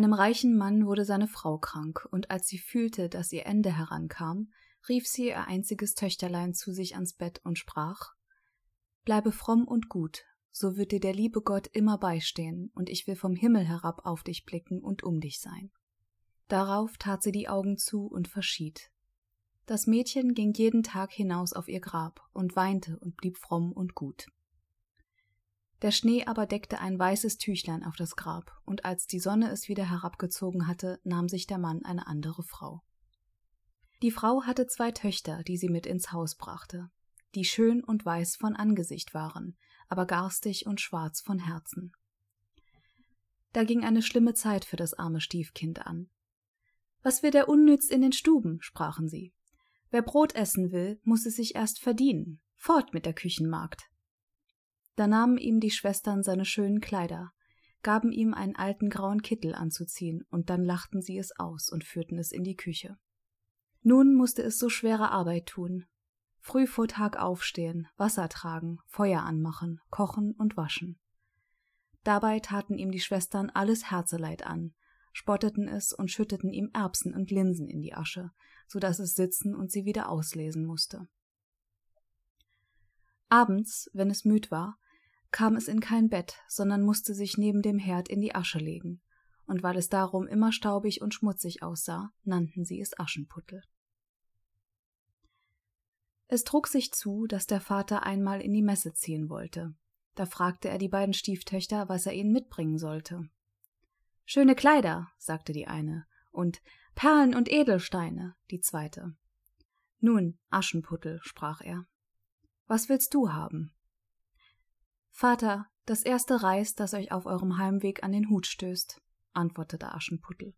einem reichen Mann wurde seine Frau krank, und als sie fühlte, dass ihr Ende herankam, rief sie ihr einziges Töchterlein zu sich ans Bett und sprach: »Bleibe fromm und gut, so wird dir der liebe Gott immer beistehen, und ich will vom Himmel herab auf dich blicken und um dich sein.« Darauf tat sie die Augen zu und verschied. Das Mädchen ging jeden Tag hinaus auf ihr Grab und weinte und blieb fromm und gut. Der Schnee aber deckte ein weißes Tüchlein auf das Grab, und als die Sonne es wieder herabgezogen hatte, nahm sich der Mann eine andere Frau. Die Frau hatte 2 Töchter, die sie mit ins Haus brachte, die schön und weiß von Angesicht waren, aber garstig und schwarz von Herzen. Da ging eine schlimme Zeit für das arme Stiefkind an. »Was wird er unnütz in den Stuben?« sprachen sie. »Wer Brot essen will, muß es sich erst verdienen. Fort mit der Küchenmagd!« Da nahmen ihm die Schwestern seine schönen Kleider, gaben ihm einen alten grauen Kittel anzuziehen, und dann lachten sie es aus und führten es in die Küche. Nun musste es so schwere Arbeit tun. Früh vor Tag aufstehen, Wasser tragen, Feuer anmachen, kochen und waschen. Dabei taten ihm die Schwestern alles Herzeleid an, spotteten es und schütteten ihm Erbsen und Linsen in die Asche, so daß es sitzen und sie wieder auslesen musste. Abends, wenn es müd war, kam es in kein Bett, sondern musste sich neben dem Herd in die Asche legen, und weil es darum immer staubig und schmutzig aussah, nannten sie es Aschenputtel. Es trug sich zu, dass der Vater einmal in die Messe ziehen wollte. Da fragte er die beiden Stieftöchter, was er ihnen mitbringen sollte. »Schöne Kleider«, sagte die eine, und »Perlen und Edelsteine«, die zweite. »Nun, Aschenputtel«, sprach er, »was willst du haben?« »Vater, das erste Reis, das euch auf eurem Heimweg an den Hut stößt«, antwortete Aschenputtel.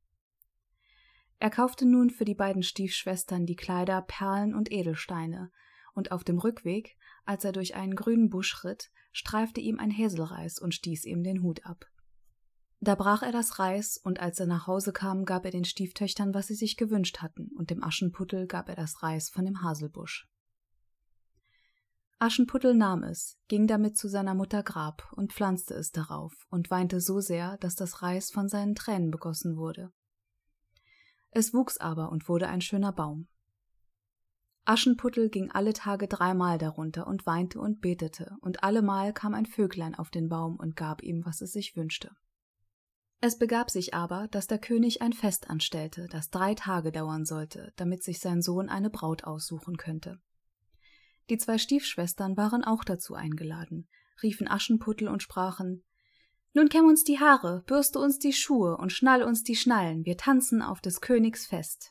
Er kaufte nun für die beiden Stiefschwestern die Kleider, Perlen und Edelsteine, und auf dem Rückweg, als er durch einen grünen Busch ritt, streifte ihm ein Häselreis und stieß ihm den Hut ab. Da brach er das Reis, und als er nach Hause kam, gab er den Stieftöchtern, was sie sich gewünscht hatten, und dem Aschenputtel gab er das Reis von dem Haselbusch. Aschenputtel nahm es, ging damit zu seiner Mutter Grab und pflanzte es darauf und weinte so sehr, dass das Reis von seinen Tränen begossen wurde. Es wuchs aber und wurde ein schöner Baum. Aschenputtel ging alle Tage 3-mal darunter und weinte und betete, und allemal kam ein Vöglein auf den Baum und gab ihm, was es sich wünschte. Es begab sich aber, dass der König ein Fest anstellte, das 3 Tage dauern sollte, damit sich sein Sohn eine Braut aussuchen könnte. Die 2 Stiefschwestern waren auch dazu eingeladen, riefen Aschenputtel und sprachen: »Nun kämm uns die Haare, bürste uns die Schuhe und schnall uns die Schnallen, wir tanzen auf des Königs Fest.«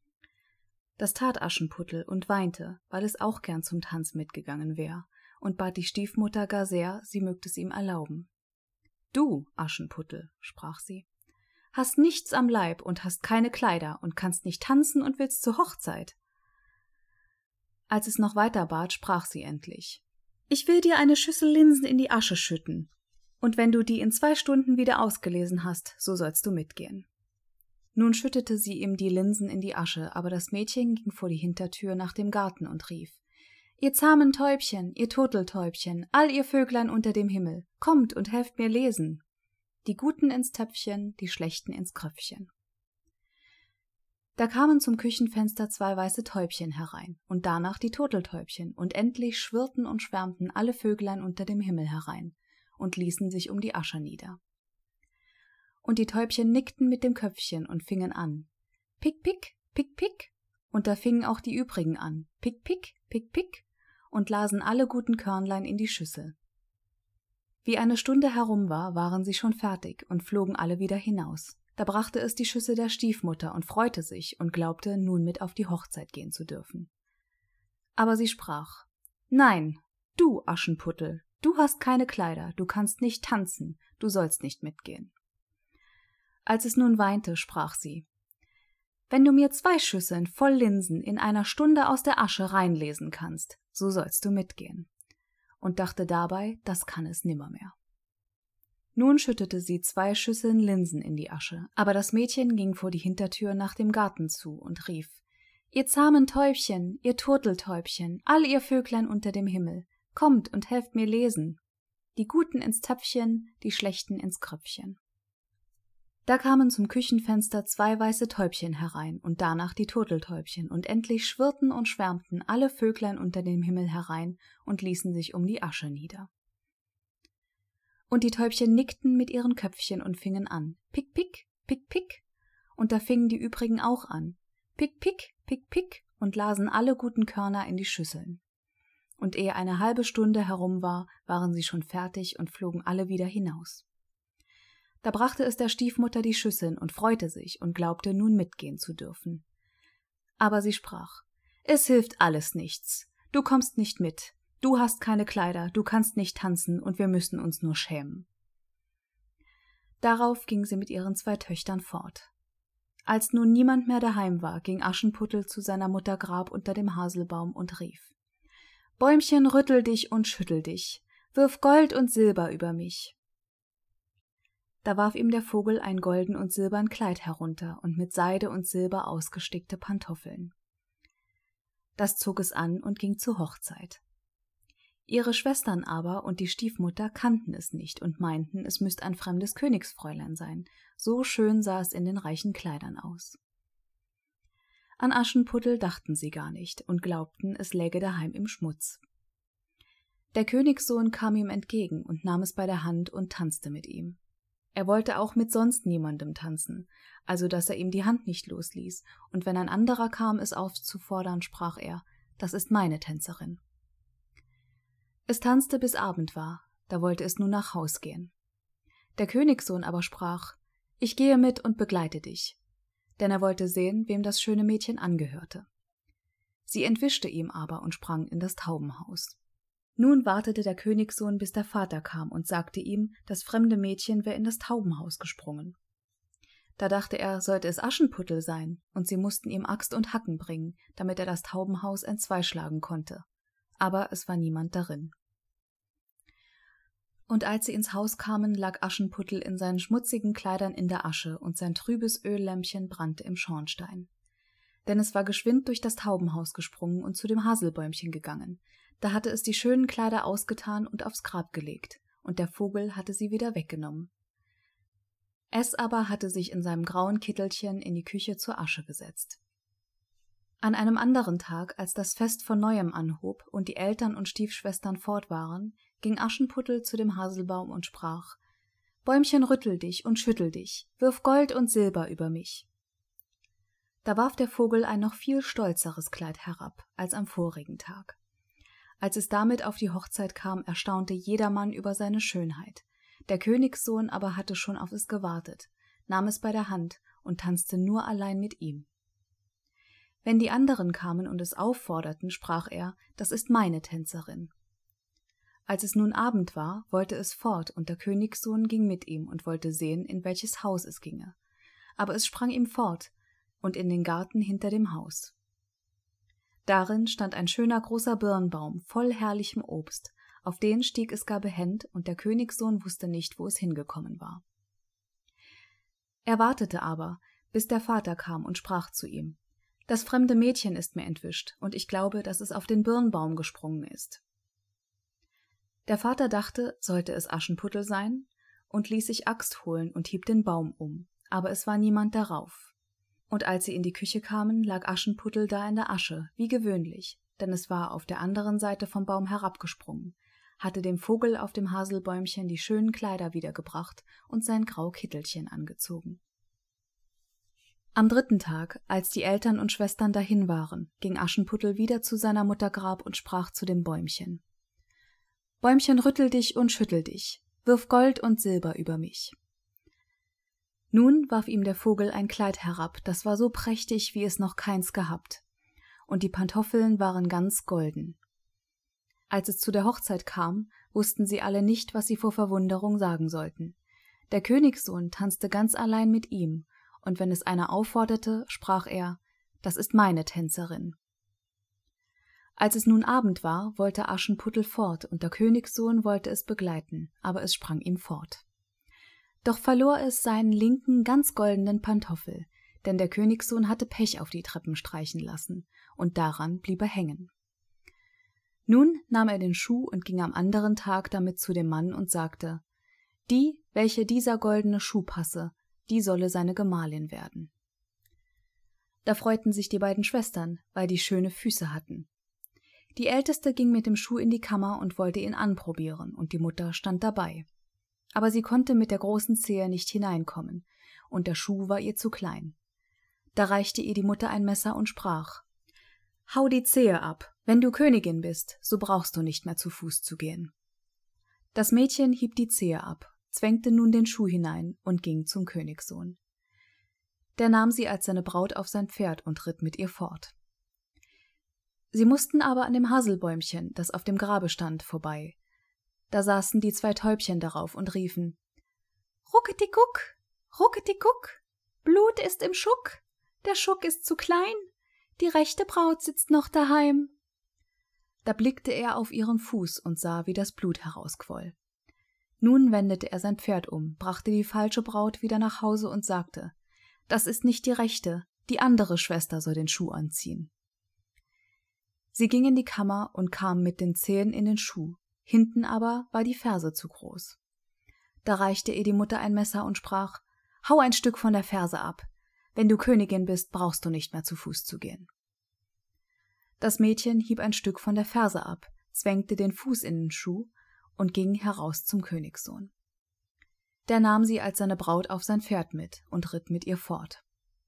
Das tat Aschenputtel und weinte, weil es auch gern zum Tanz mitgegangen wär, und bat die Stiefmutter gar sehr, sie mögt es ihm erlauben. »Du, Aschenputtel«, sprach sie, »hast nichts am Leib und hast keine Kleider und kannst nicht tanzen und willst zur Hochzeit.« Als es noch weiter bat, sprach sie endlich: »Ich will dir eine Schüssel Linsen in die Asche schütten, und wenn du die in 2 Stunden wieder ausgelesen hast, so sollst du mitgehen.« Nun schüttete sie ihm die Linsen in die Asche, aber das Mädchen ging vor die Hintertür nach dem Garten und rief: »Ihr zahmen Täubchen, ihr Turteltäubchen, all ihr Vöglein unter dem Himmel, kommt und helft mir lesen. Die Guten ins Töpfchen, die Schlechten ins Kröpfchen.« Da kamen zum Küchenfenster 2 weiße Täubchen herein, und danach die Turteltäubchen, und endlich schwirrten und schwärmten alle Vöglein unter dem Himmel herein und ließen sich um die Asche nieder. Und die Täubchen nickten mit dem Köpfchen und fingen an: »Pick, pick, pick, pick«, und da fingen auch die übrigen an: »Pick, pick, pick, pick«, und lasen alle guten Körnlein in die Schüssel. Wie eine Stunde herum war, waren sie schon fertig und flogen alle wieder hinaus. Da brachte es die Schüssel der Stiefmutter und freute sich und glaubte, nun mit auf die Hochzeit gehen zu dürfen. Aber sie sprach: »Nein, du, Aschenputtel, du hast keine Kleider, du kannst nicht tanzen, du sollst nicht mitgehen.« Als es nun weinte, sprach sie: »Wenn du mir 2 Schüsseln voll Linsen in einer Stunde aus der Asche reinlesen kannst, so sollst du mitgehen«, und dachte dabei, das kann es nimmermehr. Nun schüttete sie 2 Schüsseln Linsen in die Asche, aber das Mädchen ging vor die Hintertür nach dem Garten zu und rief: »Ihr zahmen Täubchen, ihr Turteltäubchen, all ihr Vöglein unter dem Himmel, kommt und helft mir lesen. Die Guten ins Töpfchen, die Schlechten ins Kröpfchen.« Da kamen zum Küchenfenster 2 weiße Täubchen herein und danach die Turteltäubchen, und endlich schwirrten und schwärmten alle Vöglein unter dem Himmel herein und ließen sich um die Asche nieder. Und die Täubchen nickten mit ihren Köpfchen und fingen an, pick, pick, pick, pick, und da fingen die übrigen auch an, pick, pick, pick, pick, und lasen alle guten Körner in die Schüsseln. Und ehe eine halbe Stunde herum war, waren sie schon fertig und flogen alle wieder hinaus. Da brachte es der Stiefmutter die Schüsseln und freute sich und glaubte, nun mitgehen zu dürfen. Aber sie sprach, es hilft alles nichts, du kommst nicht mit, du hast keine Kleider, du kannst nicht tanzen und wir müssen uns nur schämen. Darauf ging sie mit ihren 2 Töchtern fort. Als nun niemand mehr daheim war, ging Aschenputtel zu seiner Mutter Grab unter dem Haselbaum und rief, »Bäumchen, rüttel dich und schüttel dich, wirf Gold und Silber über mich.« Da warf ihm der Vogel ein golden und silbern Kleid herunter und mit Seide und Silber ausgestickte Pantoffeln. Das zog es an und ging zur Hochzeit. Ihre Schwestern aber und die Stiefmutter kannten es nicht und meinten, es müsste ein fremdes Königsfräulein sein, so schön sah es in den reichen Kleidern aus. An Aschenputtel dachten sie gar nicht und glaubten, es läge daheim im Schmutz. Der Königssohn kam ihm entgegen und nahm es bei der Hand und tanzte mit ihm. Er wollte auch mit sonst niemandem tanzen, also dass er ihm die Hand nicht losließ, und wenn ein anderer kam, es aufzufordern, sprach er, »Das ist meine Tänzerin.« Es tanzte bis Abend war, da wollte es nun nach Haus gehen. Der Königssohn aber sprach, »Ich gehe mit und begleite dich«, denn er wollte sehen, wem das schöne Mädchen angehörte. Sie entwischte ihm aber und sprang in das Taubenhaus. Nun wartete der Königssohn, bis der Vater kam und sagte ihm, das fremde Mädchen wäre in das Taubenhaus gesprungen. Da dachte er, sollte es Aschenputtel sein, und sie mussten ihm Axt und Hacken bringen, damit er das Taubenhaus entzweischlagen konnte. Aber es war niemand darin. Und als sie ins Haus kamen, lag Aschenputtel in seinen schmutzigen Kleidern in der Asche, und sein trübes Öllämpchen brannte im Schornstein. Denn es war geschwind durch das Taubenhaus gesprungen und zu dem Haselbäumchen gegangen. Da hatte es die schönen Kleider ausgetan und aufs Grab gelegt, und der Vogel hatte sie wieder weggenommen. Es aber hatte sich in seinem grauen Kittelchen in die Küche zur Asche gesetzt. An einem anderen Tag, als das Fest von neuem anhob und die Eltern und Stiefschwestern fort waren, ging Aschenputtel zu dem Haselbaum und sprach, »Bäumchen, rüttel dich und schüttel dich, wirf Gold und Silber über mich.« Da warf der Vogel ein noch viel stolzeres Kleid herab als am vorigen Tag. Als es damit auf die Hochzeit kam, erstaunte jedermann über seine Schönheit. Der Königssohn aber hatte schon auf es gewartet, nahm es bei der Hand und tanzte nur allein mit ihm. Wenn die anderen kamen und es aufforderten, sprach er, »Das ist meine Tänzerin.« Als es nun Abend war, wollte es fort, und der Königssohn ging mit ihm und wollte sehen, in welches Haus es ginge. Aber es sprang ihm fort und in den Garten hinter dem Haus. Darin stand ein schöner großer Birnbaum voll herrlichem Obst, auf den stieg es gar behend, und der Königssohn wusste nicht, wo es hingekommen war. Er wartete aber, bis der Vater kam und sprach zu ihm, »Das fremde Mädchen ist mir entwischt, und ich glaube, dass es auf den Birnbaum gesprungen ist.« Der Vater dachte, sollte es Aschenputtel sein, und ließ sich Axt holen und hieb den Baum um, aber es war niemand darauf. Und als sie in die Küche kamen, lag Aschenputtel da in der Asche, wie gewöhnlich, denn es war auf der anderen Seite vom Baum herabgesprungen, hatte dem Vogel auf dem Haselbäumchen die schönen Kleider wiedergebracht und sein grau Kittelchen angezogen. Am 3. Tag, als die Eltern und Schwestern dahin waren, ging Aschenputtel wieder zu seiner Mutter Grab und sprach zu dem Bäumchen, »Bäumchen, rüttel dich und schüttel dich, wirf Gold und Silber über mich.« Nun warf ihm der Vogel ein Kleid herab, das war so prächtig, wie es noch keins gehabt, und die Pantoffeln waren ganz golden. Als es zu der Hochzeit kam, wussten sie alle nicht, was sie vor Verwunderung sagen sollten. Der Königssohn tanzte ganz allein mit ihm, und wenn es einer aufforderte, sprach er, »Das ist meine Tänzerin.« Als es nun Abend war, wollte Aschenputtel fort, und der Königssohn wollte es begleiten, aber es sprang ihm fort. Doch verlor es seinen linken, ganz goldenen Pantoffel, denn der Königssohn hatte Pech auf die Treppen streichen lassen, und daran blieb er hängen. Nun nahm er den Schuh und ging am anderen Tag damit zu dem Mann und sagte, »Die, welche dieser goldene Schuh passe, die solle seine Gemahlin werden. Da freuten sich die beiden Schwestern, weil die schöne Füße hatten. Die Älteste ging mit dem Schuh in die Kammer und wollte ihn anprobieren, und die Mutter stand dabei. Aber sie konnte mit der großen Zehe nicht hineinkommen, und der Schuh war ihr zu klein. Da reichte ihr die Mutter ein Messer und sprach: »Hau die Zehe ab, wenn du Königin bist, so brauchst du nicht mehr zu Fuß zu gehen.« Das Mädchen hieb die Zehe ab, zwängte nun den Schuh hinein und ging zum Königssohn. Der nahm sie als seine Braut auf sein Pferd und ritt mit ihr fort. Sie mussten aber an dem Haselbäumchen, das auf dem Grabe stand, vorbei. Da saßen die 2 Täubchen darauf und riefen: »Rucketikuck, rucketikuck, Blut ist im Schuck, der Schuck ist zu klein, die rechte Braut sitzt noch daheim.« Da blickte er auf ihren Fuß und sah, wie das Blut herausquoll. Nun wendete er sein Pferd um, brachte die falsche Braut wieder nach Hause und sagte: »Das ist nicht die rechte, die andere Schwester soll den Schuh anziehen.« Sie ging in die Kammer und kam mit den Zehen in den Schuh, hinten aber war die Ferse zu groß. Da reichte ihr die Mutter ein Messer und sprach: »Hau ein Stück von der Ferse ab. Wenn du Königin bist, brauchst du nicht mehr zu Fuß zu gehen.« Das Mädchen hieb ein Stück von der Ferse ab, zwängte den Fuß in den Schuh und ging heraus zum Königssohn. Der nahm sie als seine Braut auf sein Pferd mit und ritt mit ihr fort.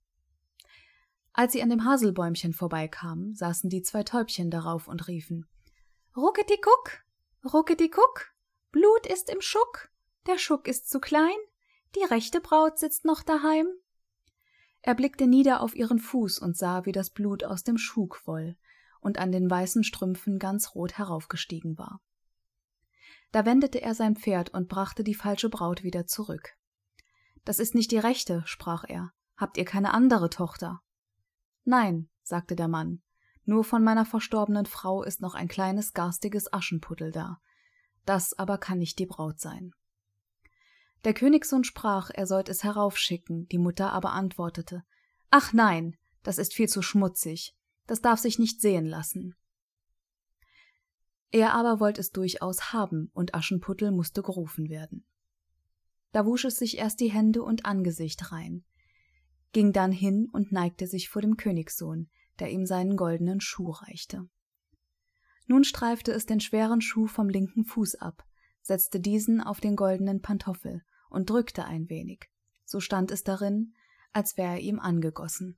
Als sie an dem Haselbäumchen vorbeikamen, saßen die 2 Täubchen darauf und riefen: »Rucketikuck, rucketikuck, Blut ist im Schuck, der Schuck ist zu klein, die rechte Braut sitzt noch daheim.« Er blickte nieder auf ihren Fuß und sah, wie das Blut aus dem Schuh quoll und an den weißen Strümpfen ganz rot heraufgestiegen war. Da wendete er sein Pferd und brachte die falsche Braut wieder zurück. »Das ist nicht die rechte«, sprach er. »Habt ihr keine andere Tochter?« »Nein«, sagte der Mann, »nur von meiner verstorbenen Frau ist noch ein kleines garstiges Aschenputtel da. Das aber kann nicht die Braut sein.« Der Königssohn sprach, er sollt es heraufschicken, die Mutter aber antwortete: »Ach nein, das ist viel zu schmutzig, das darf sich nicht sehen lassen.« Er aber wollt es durchaus haben, und Aschenputtel musste gerufen werden. Da wusch es sich erst die Hände und Angesicht rein, ging dann hin und neigte sich vor dem Königssohn, der ihm seinen goldenen Schuh reichte. Nun streifte es den schweren Schuh vom linken Fuß ab, setzte diesen auf den goldenen Pantoffel und drückte ein wenig, so stand es darin, als wäre er ihm angegossen.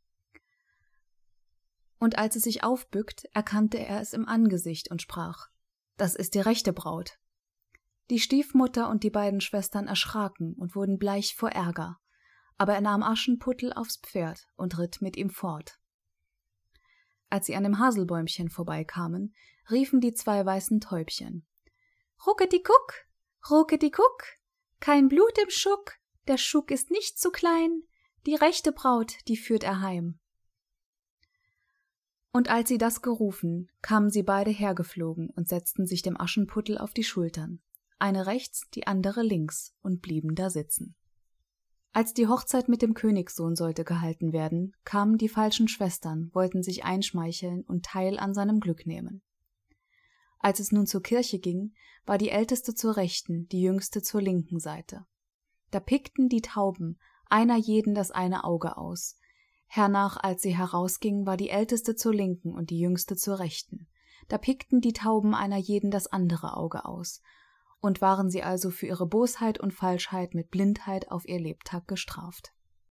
Und als es sich aufbückt, erkannte er es im Angesicht und sprach: »Das ist die rechte Braut.« Die Stiefmutter und die beiden Schwestern erschraken und wurden bleich vor Ärger, aber er nahm Aschenputtel aufs Pferd und ritt mit ihm fort. Als sie an dem Haselbäumchen vorbeikamen, riefen die 2 weißen Täubchen: »Rucketikuck, rucketikuck, kein Blut im Schuck, der Schuck ist nicht zu klein, die rechte Braut, die führt er heim.« Und als sie das gerufen, kamen sie beide hergeflogen und setzten sich dem Aschenputtel auf die Schultern, eine rechts, die andere links, und blieben da sitzen. Als die Hochzeit mit dem Königssohn sollte gehalten werden, kamen die falschen Schwestern, wollten sich einschmeicheln und Teil an seinem Glück nehmen. Als es nun zur Kirche ging, war die Älteste zur rechten, die Jüngste zur linken Seite. Da pickten die Tauben einer jeden das eine Auge aus. Hernach, als sie herausging, war die Älteste zur linken und die Jüngste zur rechten. Da pickten die Tauben einer jeden das andere Auge aus. Und waren sie also für ihre Bosheit und Falschheit mit Blindheit auf ihr Lebtag gestraft.